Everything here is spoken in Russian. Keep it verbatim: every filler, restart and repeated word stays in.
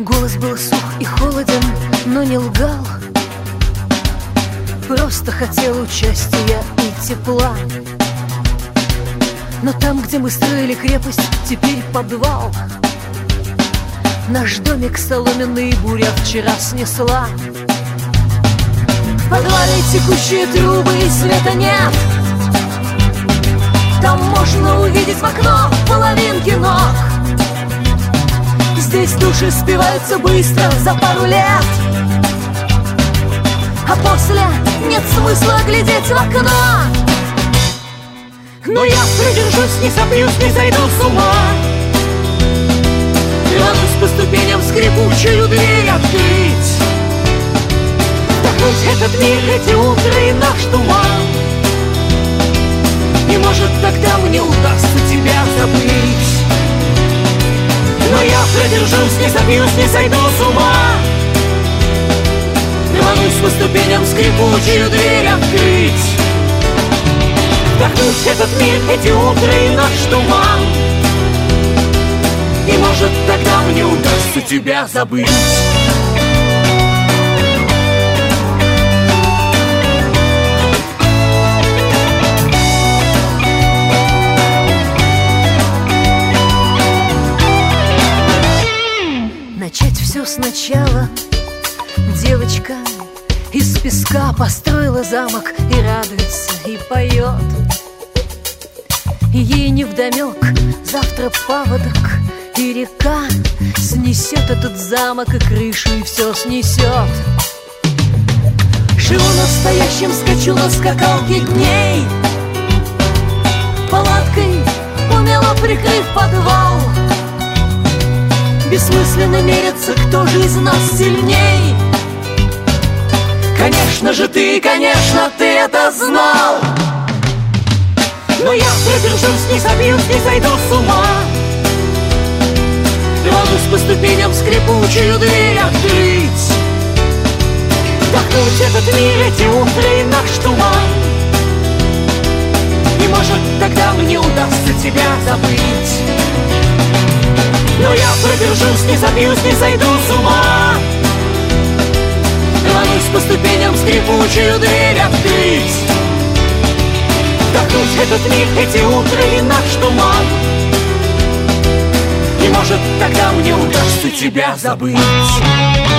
Голос был сух и холоден, но не лгал. Просто хотел участия и тепла. Но там, где мы строили крепость, теперь подвал. Наш домик соломенный буря вчера снесла. В подвале текущие трубы и света нет. Там можно увидеть в окно половинки ног. Здесь души спиваются быстро за пару лет, а после нет смысла глядеть в окно. Но я продержусь, не собьюсь, не зайду с ума. Рванусь по ступеням скрипучую дверь открыть, вдохнуть этот мир, эти утра и наш туман. И может тогда мне удастся тебя забыть. Но я продержусь, не собьюсь, не сойду с ума. Рванусь по ступеням скрипучую дверь открыть, вдохнуть этот мир, эти утра и наш туман. И может тогда мне удастся тебя забыть. Начать все сначала. Девочка из песка построила замок и радуется, и поет. И ей невдомек, завтра паводок и река снесет этот замок и крышу, и все снесет. Живу настоящим, скачу на скакалке дней, палаткой умело прикрыв подвал. Бессмысленно мерятся, кто же из нас сильней. Конечно же ты, конечно ты это знал. Но я продержусь, не собьюсь, не сойду с ума. Рванусь по ступеням скрипучую дверь открыть, вдохнуть этот мир, эти утра и наш туман. И может тогда мне удастся тебя забыть. Но я продержусь, не забьюсь, не сойду с ума. Рванусь по ступеням скрипучую дверь открыть, вдохнуть этот мир, эти утра и наш туман. И может тогда мне удастся тебя забыть.